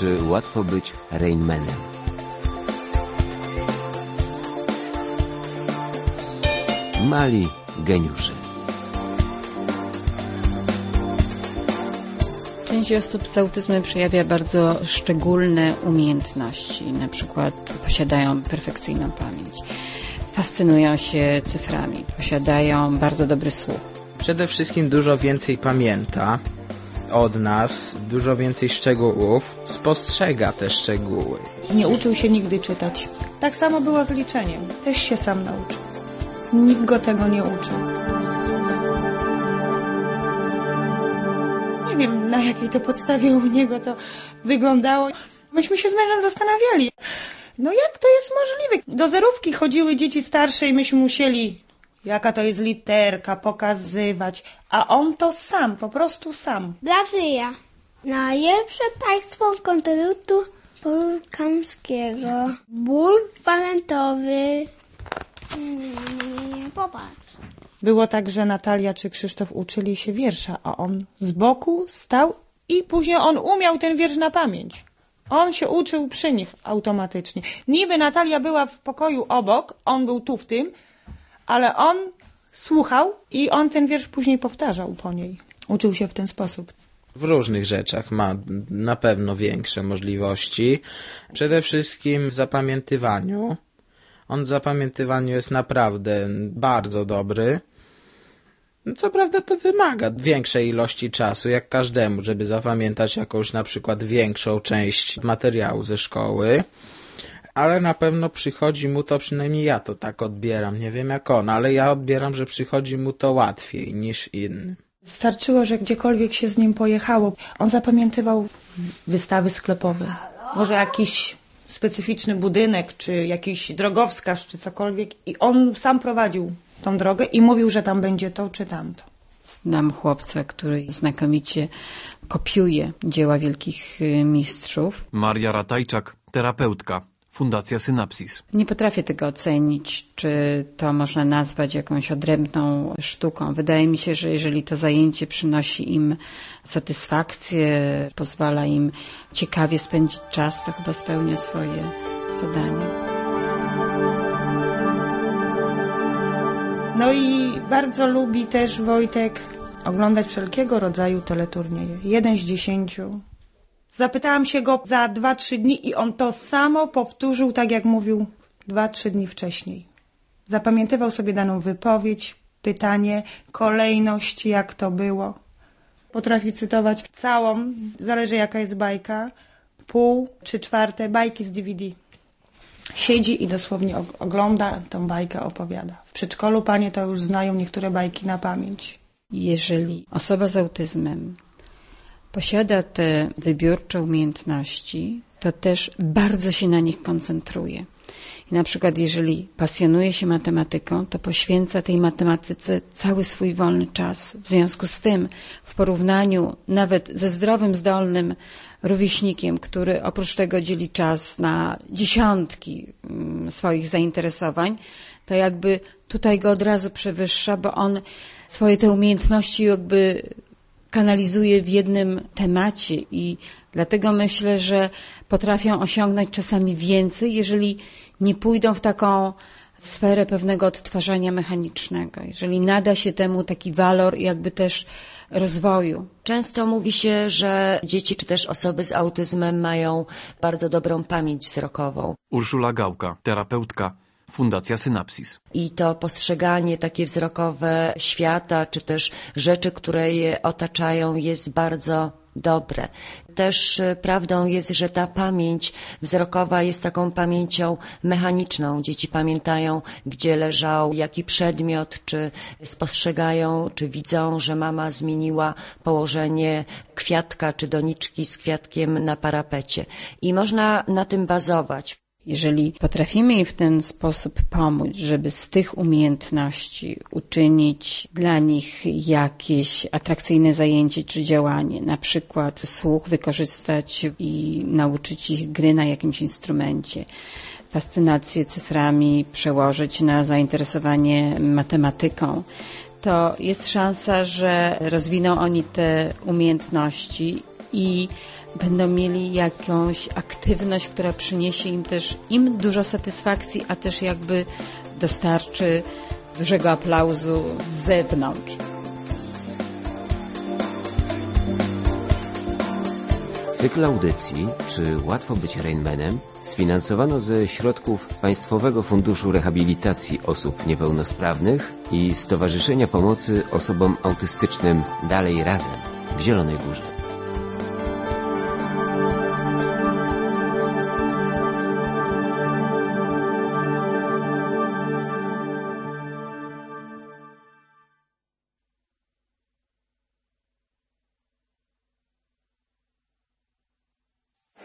czy łatwo być Rainmanem. Mali geniusze. Część osób z autyzmem przejawia bardzo szczególne umiejętności, na przykład posiadają perfekcyjną pamięć, fascynują się cyframi, posiadają bardzo dobry słuch. Przede wszystkim dużo więcej pamięta od nas, dużo więcej szczegółów, spostrzega te szczegóły. Nie uczył się nigdy czytać. Tak samo było z liczeniem. Też się sam nauczył. Nikt go tego nie uczył. Nie wiem, na jakiej to podstawie u niego to wyglądało. Myśmy się z mężem zastanawiali. No jak to jest możliwe? Do zerówki chodziły dzieci starsze i myśmy musieli, jaka to jest literka, pokazywać. A on to sam, po prostu sam. Brazylia. Najlepsze państwo z kontynentu afrykańskiego. Ból walentowy. Nie, popatrz. Było tak, że Natalia czy Krzysztof uczyli się wiersza, a on z boku stał i później on umiał ten wiersz na pamięć. On się uczył przy nich automatycznie. Niby Natalia była w pokoju obok, on był tu w tym, ale on słuchał i on ten wiersz później powtarzał po niej. Uczył się w ten sposób. W różnych rzeczach ma na pewno większe możliwości. Przede wszystkim w zapamiętywaniu. On w zapamiętywaniu jest naprawdę bardzo dobry. Co prawda to wymaga większej ilości czasu, jak każdemu, żeby zapamiętać jakąś na przykład większą część materiału ze szkoły. Ale na pewno przychodzi mu to, przynajmniej ja to tak odbieram, nie wiem jak on, ale ja odbieram, że przychodzi mu to łatwiej niż innym. Starczyło, że gdziekolwiek się z nim pojechało, on zapamiętywał wystawy sklepowe. Może jakiś specyficzny budynek, czy jakiś drogowskaz, czy cokolwiek. I on sam prowadził tą drogę i mówił, że tam będzie to czy tamto. Znam chłopca, który znakomicie kopiuje dzieła wielkich mistrzów. Maria Ratajczak, terapeutka, Fundacja Synapsis. Nie potrafię tego ocenić, czy to można nazwać jakąś odrębną sztuką. Wydaje mi się, że jeżeli to zajęcie przynosi im satysfakcję, pozwala im ciekawie spędzić czas, to chyba spełnia swoje zadanie. No i bardzo lubi też Wojtek oglądać wszelkiego rodzaju teleturnieje. 1 z 10. Zapytałam się go za 2-3 dni i on to samo powtórzył, tak jak mówił 2-3 dni wcześniej. Zapamiętywał sobie daną wypowiedź, pytanie, kolejność, jak to było. Potrafi cytować całą, zależy jaka jest bajka, pół czy czwarte bajki z DVD. Siedzi i dosłownie ogląda tą bajkę, opowiada. W przedszkolu panie to już znają niektóre bajki na pamięć. Jeżeli osoba z autyzmem posiada te wybiórcze umiejętności, to też bardzo się na nich koncentruje. I na przykład jeżeli pasjonuje się matematyką, to poświęca tej matematyce cały swój wolny czas. W związku z tym, w porównaniu nawet ze zdrowym, zdolnym rówieśnikiem, który oprócz tego dzieli czas na dziesiątki swoich zainteresowań, to jakby tutaj go od razu przewyższa, bo on swoje te umiejętności jakby kanalizuje w jednym temacie i dlatego myślę, że potrafią osiągnąć czasami więcej, jeżeli nie pójdą w taką sferę pewnego odtwarzania mechanicznego, jeżeli nada się temu taki walor jakby też rozwoju. Często mówi się, że dzieci czy też osoby z autyzmem mają bardzo dobrą pamięć wzrokową. Urszula Gałka, terapeutka, Fundacja Synapsis. I to postrzeganie takie wzrokowe świata, czy też rzeczy, które je otaczają, jest bardzo dobre. Też prawdą jest, że ta pamięć wzrokowa jest taką pamięcią mechaniczną. Dzieci pamiętają, gdzie leżał jaki przedmiot, czy spostrzegają, czy widzą, że mama zmieniła położenie kwiatka czy doniczki z kwiatkiem na parapecie. I można na tym bazować. Jeżeli potrafimy im w ten sposób pomóc, żeby z tych umiejętności uczynić dla nich jakieś atrakcyjne zajęcie czy działanie, na przykład słuch wykorzystać i nauczyć ich gry na jakimś instrumencie, fascynację cyframi przełożyć na zainteresowanie matematyką, to jest szansa, że rozwiną oni te umiejętności i będą mieli jakąś aktywność, która przyniesie im dużo satysfakcji, a też jakby dostarczy dużego aplauzu z zewnątrz. Cykl audycji, czy łatwo być Rainmanem, sfinansowano ze środków Państwowego Funduszu Rehabilitacji Osób Niepełnosprawnych i Stowarzyszenia Pomocy Osobom Autystycznym Dalej Razem w Zielonej Górze.